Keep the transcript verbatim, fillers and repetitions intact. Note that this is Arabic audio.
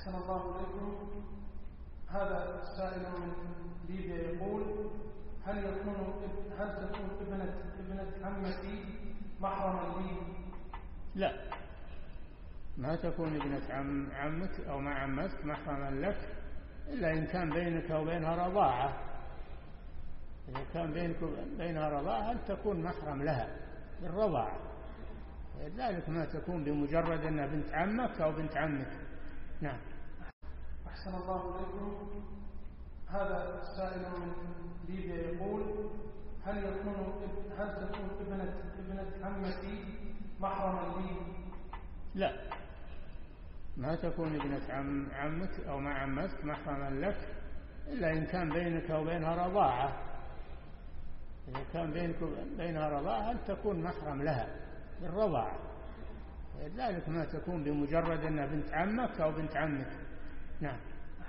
أحسن الله إليكم. هذا سائل من ليبيا يقول: هل يكون هل تكون ابنة ابنة عمتي محرما لي؟ لا، ما تكون ابنة عم عمك أو مع عمتك محرما لك إلا إن كان بينك وبينها رضاعة. إذا كان بينك وبينها رضاعة هل تكون محرم لها بالرضاعة، ذلك ما تكون بمجرد أنها بنت عمك أو بنت عمك. نعم. أحسن الله إليكم. هذا سائل من ليبيا يقول: هل يكون هل تكون ابنة ابنة عمتي محرما لي؟ لا، ما تكون ابنة عم عمك أو مع عمتك محرما لك إلا إن كان بينك وبينها رضاعة. إذا كان بينك وبينها رضاعة هل تكون محرم لها بالرضاعة، ذلك ما تكون بمجرد أنها بنت عمك أو بنت عمك. نعم.